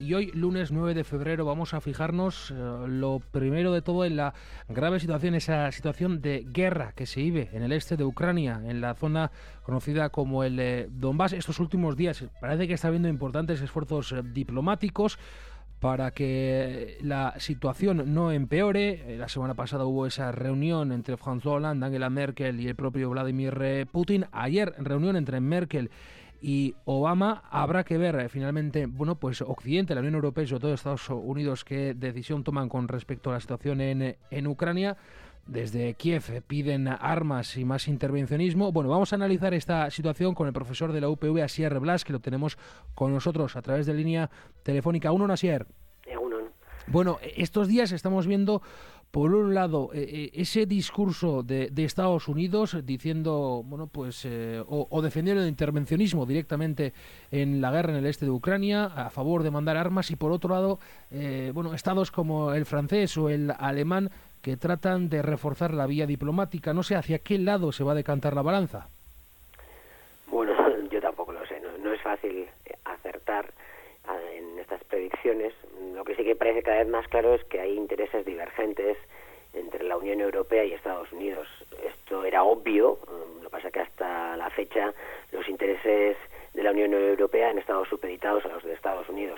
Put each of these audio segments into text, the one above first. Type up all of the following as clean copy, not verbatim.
Y hoy, lunes 9 de febrero, vamos a fijarnos lo primero de todo en la grave situación, esa situación de guerra que se vive en el este de Ucrania, en la zona conocida como el Donbass. Estos últimos días parece que está habiendo importantes esfuerzos diplomáticos para que la situación no empeore. La semana pasada hubo esa reunión entre François Hollande, Angela Merkel y el propio Vladimir Putin. Ayer, reunión entre Merkel y Obama. Habrá que ver finalmente, pues Occidente, la Unión Europea y sobre todo Estados Unidos, qué decisión toman con respecto a la situación en Ucrania. Desde Kiev piden armas y más intervencionismo. Bueno, vamos a analizar esta situación con el profesor de la UPV, Asier Blas, que lo tenemos con nosotros a través de línea telefónica. Uno, Asier. Bueno, estos días estamos viendo, por un lado, ese discurso de Estados Unidos diciendo, o defendiendo el intervencionismo directamente en la guerra en el este de Ucrania, a favor de mandar armas, y por otro lado, estados como el francés o el alemán que tratan de reforzar la vía diplomática. No sé hacia qué lado se va a decantar la balanza. Bueno, yo tampoco lo sé, no es fácil acertar en estas predicciones. Lo que sí que parece cada vez más claro es que hay intereses divergentes entre la Unión Europea y Estados Unidos. Esto era obvio, lo que pasa es que hasta la fecha los intereses de la Unión Europea han estado supeditados a los de Estados Unidos.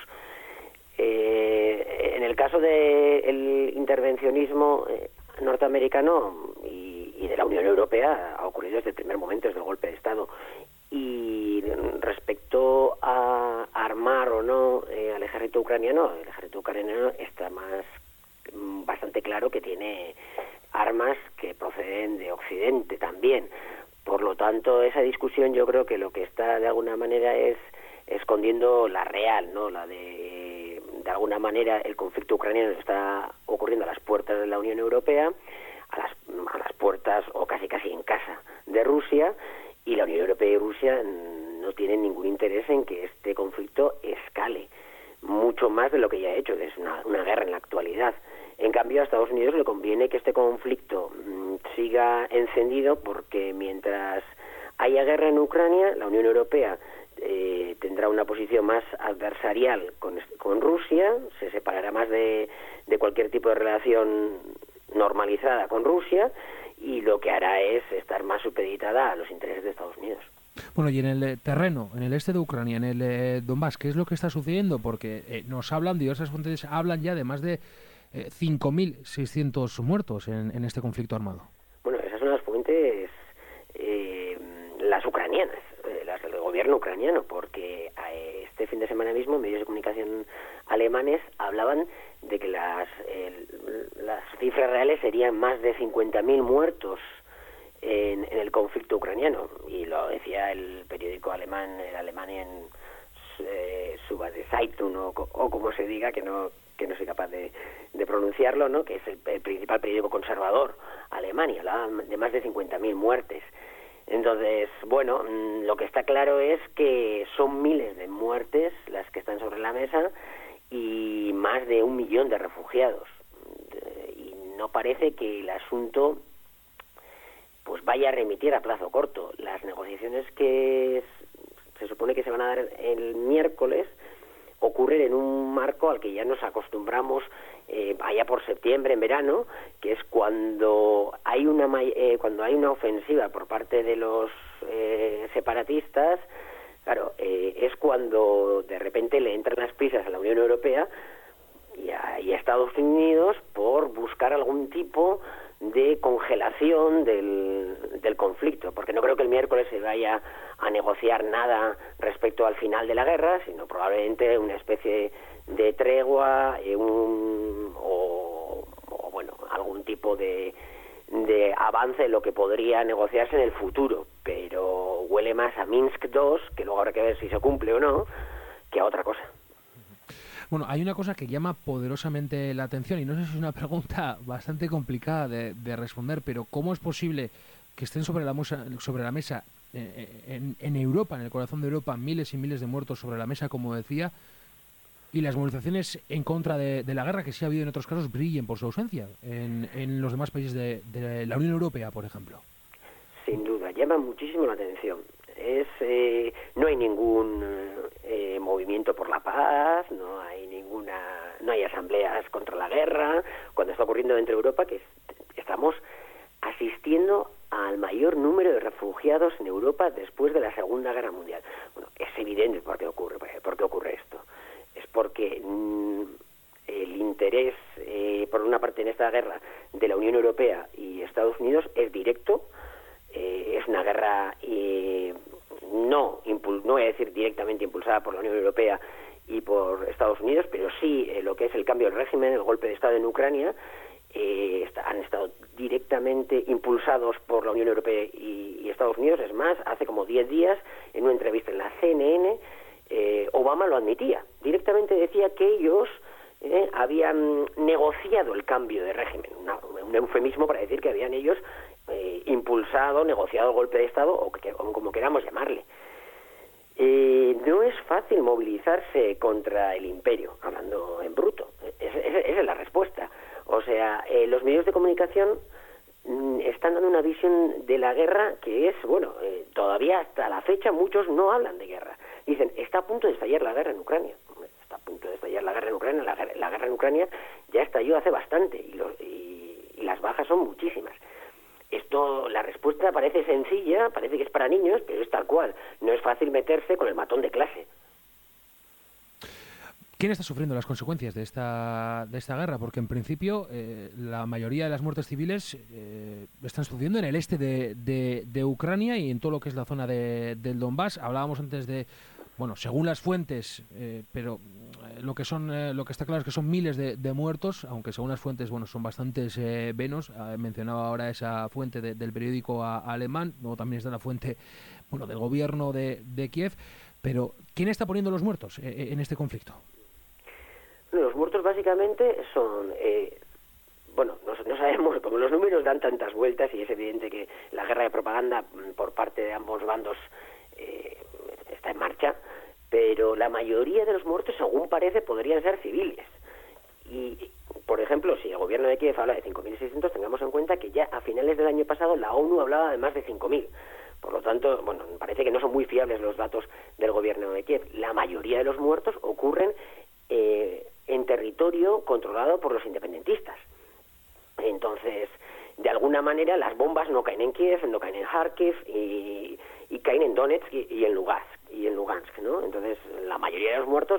En el caso del intervencionismo norteamericano y de la Unión Europea ha ocurrido desde el primer momento, desde el golpe de Estado. Y respecto a armar o no al ejército ucraniano, el ejército ucraniano está bastante claro que tiene armas que proceden de Occidente también. Por lo tanto, esa discusión yo creo que lo que está de alguna manera es escondiendo la real, ¿no? La de alguna manera el conflicto ucraniano está ocurriendo a las puertas de la Unión Europea, a las puertas o casi en casa de Rusia, y la Unión Europea y Rusia no tienen ningún interés en que este conflicto escale, mucho más de lo que ya ha hecho, que es una guerra en la actualidad. En cambio, a Estados Unidos le conviene que este conflicto siga encendido, porque mientras haya guerra en Ucrania, la Unión Europea tendrá una posición más adversarial con Rusia, se separará más de cualquier tipo de relación normalizada con Rusia, y lo que hará es estar más supeditada a los intereses de Estados Unidos. Bueno, y en el terreno, en el este de Ucrania, en el Donbass, ¿qué es lo que está sucediendo? Porque nos hablan, diversas fuentes hablan ya de más de 5.600 muertos en este conflicto armado. Bueno, esas son las fuentes, las ucranianas, las del gobierno ucraniano, porque este fin de semana mismo medios de comunicación alemanes hablaban de que las cifras reales serían más de 50.000 muertos en el conflicto ucraniano, y lo decía el periódico alemán, el Alemania Süddeutsche Zeitung o como se diga, que no soy capaz de pronunciarlo, ¿no? Que es el principal periódico conservador alemán, y hablaban de más de 50.000 muertes. Entonces, bueno, lo que está claro es que son miles de muertes las que están sobre la mesa y más de 1 millón de refugiados. Y no parece que el asunto pues vaya a remitir a plazo corto. Las negociaciones que se supone que se van a dar el miércoles ocurren en un marco al que ya nos acostumbramos allá por septiembre, en verano, que es cuando hay una ofensiva por parte de los separatistas. Claro, es cuando de repente le entran las prisas a la Unión Europea y a Estados Unidos por buscar algún tipo de congelación del conflicto, porque no creo que el miércoles se vaya a negociar nada respecto al final de la guerra, sino probablemente una especie de tregua, algún tipo de avance en lo que podría negociarse en el futuro, pero huele más a Minsk II, que luego habrá que ver si se cumple o no, que a otra cosa. Bueno, hay una cosa que llama poderosamente la atención, y no sé si es una pregunta bastante complicada de responder, pero ¿cómo es posible que estén sobre la mesa en Europa, en el corazón de Europa, miles y miles de muertos sobre la mesa, como decía, y las movilizaciones en contra de la guerra, que sí ha habido en otros casos, brillen por su ausencia en los demás países de la Unión Europea, por ejemplo? Sin duda, llama muchísimo la atención. No hay ningún movimiento por la paz, no hay asambleas contra la guerra, cuando está ocurriendo dentro de Europa que estamos asistiendo al mayor número de refugiados en Europa después de la Segunda Guerra Mundial. Bueno, es evidente por qué ocurre esto. Es porque el interés, por una parte en esta guerra, de la Unión Europea y Estados Unidos es directo. Es una guerra no voy a decir directamente impulsada por la Unión Europea y por Estados Unidos, pero sí lo que es el cambio del régimen, el golpe de Estado en Ucrania, han estado directamente impulsados por la Unión Europea y Estados Unidos. Es más, hace como 10 días, en una entrevista en la CNN, Obama lo admitía. Directamente decía que ellos habían negociado el cambio de régimen, un eufemismo para decir que habían ellos negociado el golpe de Estado, o como queramos llamarle. No es fácil movilizarse contra el imperio, hablando en bruto. Esa es la respuesta. O sea, los medios de comunicación están dando una visión de la guerra que es, todavía hasta la fecha muchos no hablan de guerra. Dicen, está a punto de estallar la guerra en Ucrania. Está a punto de estallar la guerra en Ucrania. La guerra en Ucrania ya estalló hace bastante y las bajas son muchísimas. La respuesta parece sencilla, parece que es para niños, pero es tal cual. No es fácil meterse con el matón de clase. ¿Quién está sufriendo las consecuencias de esta guerra? Porque en principio la mayoría de las muertes civiles están sucediendo en el este de Ucrania y en todo lo que es la zona del Donbass. Hablábamos antes de, según las fuentes, pero lo que está claro es que son miles de muertos, aunque según las fuentes son bastantes menos. Mencionaba ahora esa fuente del periódico alemán, luego también está la fuente del gobierno de Kiev. Pero ¿quién está poniendo los muertos en este conflicto? Los muertos básicamente son, no sabemos, como los números dan tantas vueltas y es evidente que la guerra de propaganda por parte de ambos bandos está en marcha, pero la mayoría de los muertos, según parece, podrían ser civiles. Y, por ejemplo, si el gobierno de Kiev habla de 5.600, tengamos en cuenta que ya a finales del año pasado la ONU hablaba de más de 5.000. Por lo tanto, parece que no son muy fiables los datos del gobierno de Kiev. La mayoría de los muertos ocurren en territorio controlado por los independentistas. Entonces, de alguna manera, las bombas no caen en Kiev, no caen en Kharkiv y caen en Donetsk y en Lugansk, ¿no? Entonces, la mayoría de los muertos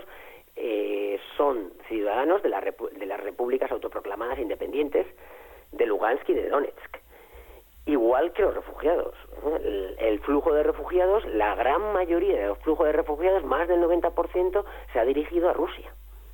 son ciudadanos de las repúblicas autoproclamadas independientes de Lugansk y de Donetsk. Igual que los refugiados. El flujo de refugiados, la gran mayoría de los flujos de refugiados, más del 90%, se ha dirigido a Rusia.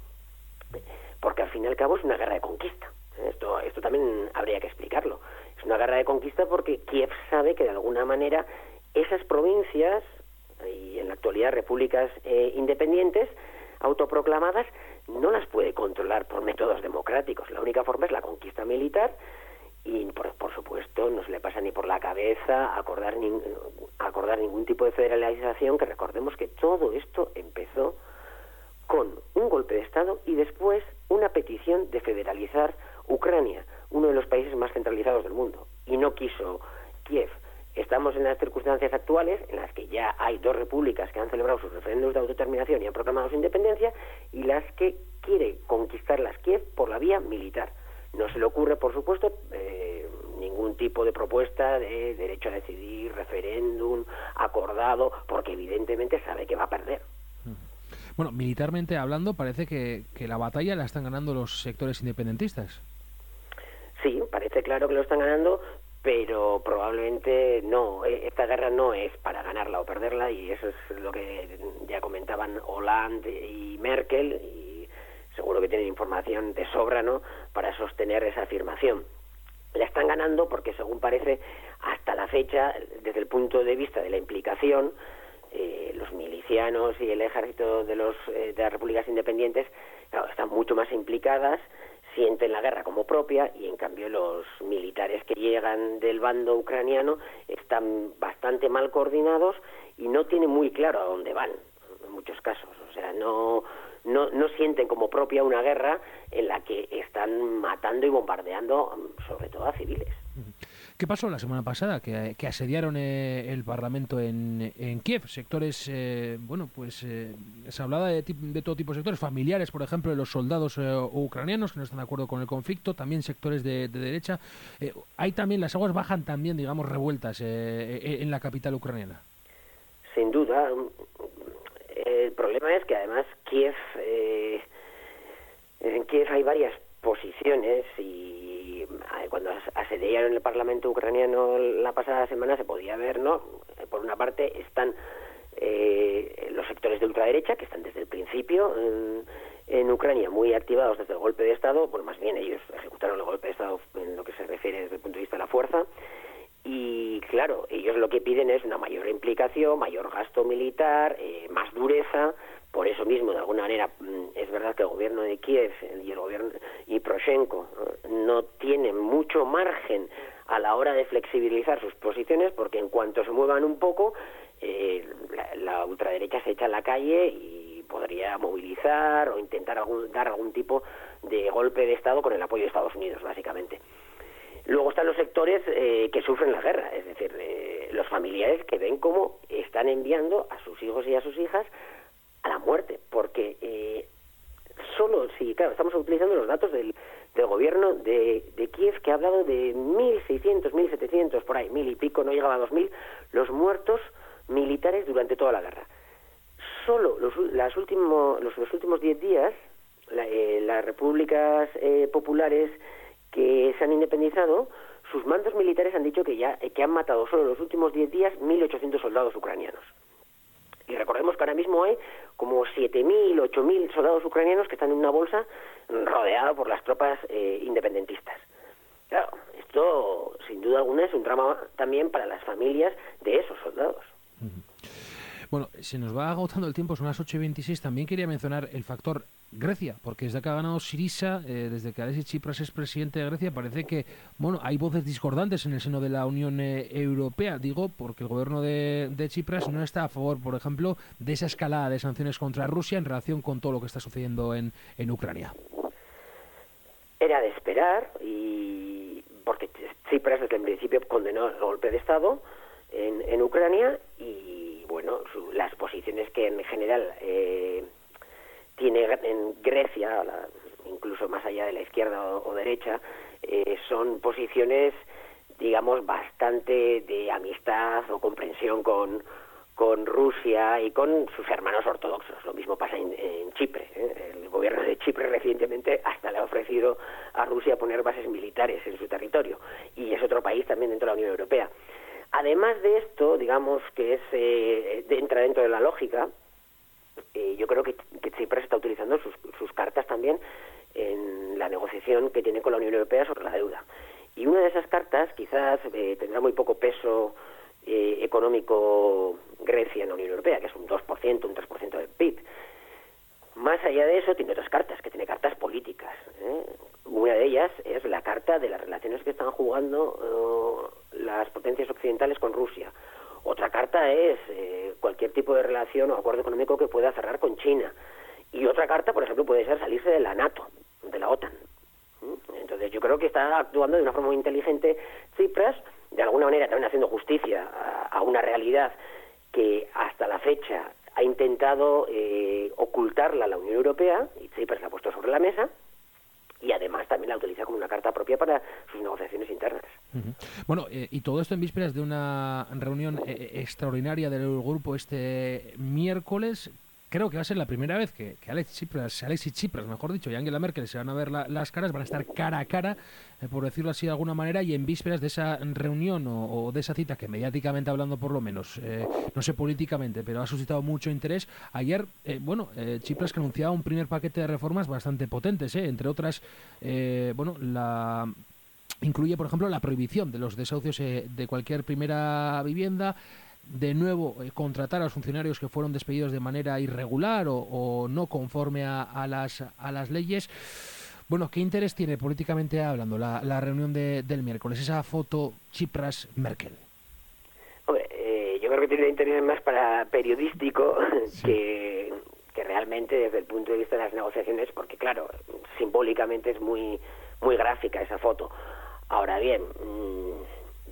Porque al fin y al cabo es una guerra de conquista. Esto también habría que explicarlo. Es una guerra de conquista porque Kiev sabe que de alguna manera esas provincias, y en la actualidad repúblicas independientes, autoproclamadas, no las puede controlar por métodos democráticos. La única forma es la conquista militar y, por supuesto, no se le pasa ni por la cabeza acordar ningún tipo de federalización, que recordemos que todo esto empezó con un golpe de Estado y después una petición de federalizar Ucrania, uno de los países más centralizados del mundo, y no quiso Kiev. Estamos en las circunstancias actuales en las que ya hay 2 repúblicas que han celebrado sus referéndums de autodeterminación y han proclamado su independencia, y las que quiere conquistarlas Kiev por la vía militar. No se le ocurre, por supuesto, ningún tipo de propuesta de derecho a decidir, referéndum, acordado, porque evidentemente sabe que va a perder. Militarmente hablando, parece que la batalla la están ganando los sectores independentistas. Sí, parece claro que lo están ganando, pero probablemente no. Esta guerra no es para ganarla o perderla, y eso es lo que ya comentaban Hollande y Merkel, y seguro que tienen información de sobra, ¿no?, para sostener esa afirmación. La están ganando porque, según parece, hasta la fecha, desde el punto de vista de la implicación, los milicianos y el ejército de las repúblicas independientes, claro, están mucho más implicadas, sienten la guerra como propia, y en cambio los militares que llegan del bando ucraniano están bastante mal coordinados y no tienen muy claro a dónde van, en muchos casos. O sea, no sienten como propia una guerra en la que están matando y bombardeando sobre todo a civiles. ¿Qué pasó la semana pasada? Que asediaron el Parlamento en Kiev. Sectores, se hablaba de todo tipo de sectores, familiares, por ejemplo, de los soldados ucranianos que no están de acuerdo con el conflicto, también sectores de derecha. Hay también, las aguas bajan también, digamos, revueltas en la capital ucraniana. Sin duda. El problema es que además en Kiev hay varias posiciones y cuando asediaron el Parlamento ucraniano la pasada semana se podía ver, ¿no? Por una parte están los sectores de ultraderecha que están desde el principio en Ucrania muy activados desde el golpe de Estado, bueno, más bien ellos ejecutaron el golpe de Estado en lo que se refiere desde el punto de vista de la fuerza. Y claro, ellos lo que piden es una mayor implicación, mayor gasto militar, más dureza. Por eso mismo, de alguna manera, es verdad que el gobierno de Kiev y el gobierno y Poroshenko no tienen mucho margen a la hora de flexibilizar sus posiciones, porque en cuanto se muevan un poco, la ultraderecha se echa a la calle y podría movilizar o intentar dar algún tipo de golpe de Estado con el apoyo de Estados Unidos, básicamente. Luego están los sectores que sufren la guerra, es decir, los familiares que ven cómo están enviando a sus hijos y a sus hijas a la muerte, porque solo si, claro, estamos utilizando los datos del gobierno de Kiev, que ha hablado de 1.600, 1.700, por ahí, 1.000 y pico, no llegaba a 2.000, los muertos militares durante toda la guerra. Solo los últimos 10 días, las repúblicas populares que se han independizado, sus mandos militares han dicho que han matado solo en los últimos 10 días 1.800 soldados ucranianos. Y recordemos que ahora mismo hay como 7.000, 8.000 soldados ucranianos que están en una bolsa rodeada por las tropas independentistas. Claro, esto sin duda alguna es un drama también para las familias de esos soldados. Bueno, se nos va agotando el tiempo, son las 8:26. También quería mencionar el factor Grecia, porque desde que ha ganado Syriza, desde que Alexis Tsipras es presidente de Grecia, parece que hay voces discordantes en el seno de la Unión Europea. Digo, porque el gobierno de Tsipras no está a favor, por ejemplo, de esa escalada de sanciones contra Rusia en relación con todo lo que está sucediendo en Ucrania. Era de esperar, y porque Tsipras desde el principio condenó el golpe de Estado en Ucrania, y bueno, las posiciones que en general tiene en Grecia, incluso más allá de la izquierda o derecha, son posiciones, digamos, bastante de amistad o comprensión con Rusia y con sus hermanos ortodoxos. Lo mismo pasa en Chipre. El gobierno de Chipre recientemente hasta le ha ofrecido a Rusia poner bases militares en su territorio, y es otro país también dentro de la Unión Europea. Además de esto, digamos que entra dentro de la lógica, yo creo que Tsipras está utilizando sus cartas también en la negociación que tiene con la Unión Europea sobre la deuda. Y una de esas cartas quizás tendrá muy poco peso económico Grecia en la Unión Europea, que es un 2%, un 3% del PIB. Más allá de eso, tiene otras cartas, que tiene cartas políticas. Una de ellas es la carta de las relaciones que están jugando las potencias occidentales con Rusia. Otra carta es cualquier tipo de relación o acuerdo económico que pueda cerrar con China. Y otra carta, por ejemplo, puede ser salirse de la NATO, de la OTAN. Entonces yo creo que está actuando de una forma muy inteligente Tsipras, de alguna manera también haciendo justicia a una realidad que hasta la fecha ha intentado ocultarla a la Unión Europea, y Tsipras la ha puesto sobre la mesa, y además también la utiliza como una carta propia para sus negociaciones internas. Uh-huh. Bueno, y todo esto en vísperas de una reunión extraordinaria del grupo este miércoles. Creo que va a ser la primera vez que Alexis Tsipras, mejor dicho, y Angela Merkel se van a ver las caras, van a estar cara a cara, por decirlo así de alguna manera, y en vísperas de esa reunión o de esa cita que mediáticamente hablando por lo menos, no sé políticamente, pero ha suscitado mucho interés. Ayer, Tsipras que anunciaba un primer paquete de reformas bastante potentes, entre otras, incluye, por ejemplo, la prohibición de los desahucios de cualquier primera vivienda. De nuevo, contratar a los funcionarios que fueron despedidos de manera irregular o no conforme a las leyes. Bueno, ¿qué interés tiene políticamente hablando la reunión del miércoles, esa foto Tsipras-Merkel? Hombre, yo creo que tiene interés más para periodístico, sí, que realmente desde el punto de vista de las negociaciones, porque claro, simbólicamente es muy, muy gráfica esa foto. Ahora bien,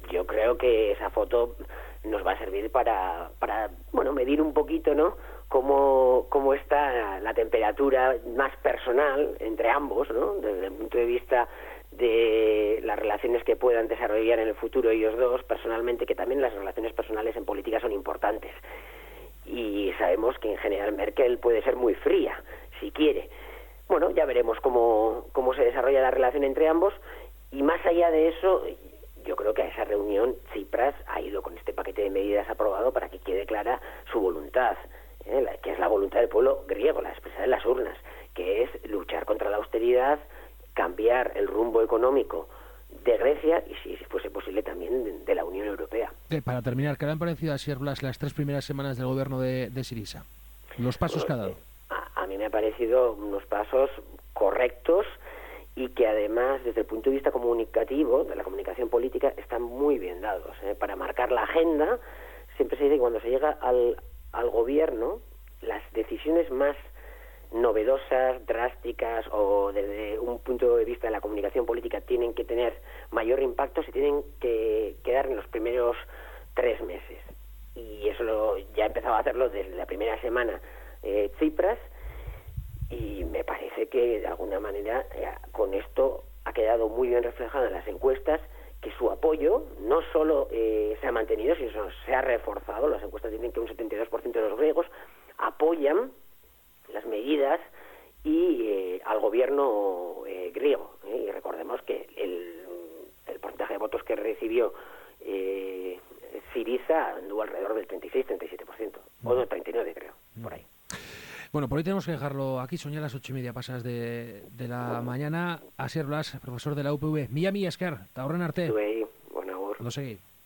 yo creo que esa foto nos va a servir para bueno, medir un poquito, ¿no?, cómo está la temperatura más personal entre ambos, ¿no?, desde el punto de vista de las relaciones que puedan desarrollar en el futuro ellos dos personalmente, que también las relaciones personales en política son importantes. Y sabemos que en general Merkel puede ser muy fría, si quiere. Bueno, ya veremos cómo se desarrolla la relación entre ambos, y más allá de eso, yo creo que a esa reunión Tsipras ha ido con este paquete de medidas aprobado para que quede clara su voluntad, que es la voluntad del pueblo griego, la expresada en las urnas, que es luchar contra la austeridad, cambiar el rumbo económico de Grecia y, si fuese posible, también de la Unión Europea. Para terminar, ¿qué le han parecido a Asier Blas las 3 primeras semanas del gobierno de Syriza? Los pasos que ha dado. A mí me han parecido unos pasos correctos y que además, desde el punto de vista comunicativo, de la comunicación política, están muy bien dados. Para marcar la agenda, siempre se dice que cuando se llega al gobierno, las decisiones más novedosas, drásticas o desde un punto de vista de la comunicación política tienen que tener mayor impacto, se tienen que dar en los primeros 3 meses. Y eso ya empezaba a hacerlo desde la primera semana Tsipras, y me parece que de alguna manera con esto ha quedado muy bien reflejado en las encuestas que su apoyo no solo se ha mantenido, sino se ha reforzado. Las encuestas dicen que un 72% de los griegos apoyan las medidas y al gobierno griego. Y recordemos que el porcentaje de votos que recibió Syriza anduvo alrededor del 36-37%, o del 39%, creo, por ahí. Bueno, por hoy tenemos que dejarlo aquí. Son ya las 8:30 pasadas de la mañana. Asier Blas, profesor de la UPV. Mila esker, eta horren arte. Zuei, bon agur. Ondo segi.